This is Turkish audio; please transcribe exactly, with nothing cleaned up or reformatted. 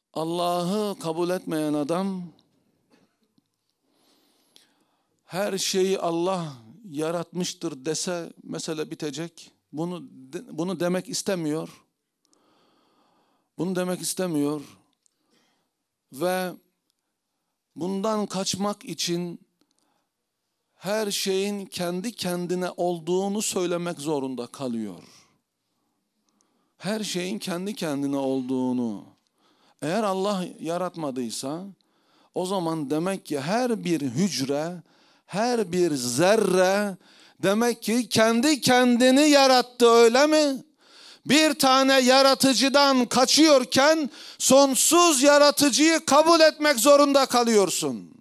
Allah'ı kabul etmeyen adam, her şeyi Allah yaratmıştır dese mesele bitecek. Bunu bunu demek istemiyor. Bunu demek istemiyor. Ve bundan kaçmak için her şeyin kendi kendine olduğunu söylemek zorunda kalıyor. Her şeyin kendi kendine olduğunu. Eğer Allah yaratmadıysa, o zaman demek ki her bir hücre, her bir zerre demek ki kendi kendini yarattı, öyle mi? Bir tane yaratıcıdan kaçıyorken sonsuz yaratıcıyı kabul etmek zorunda kalıyorsun.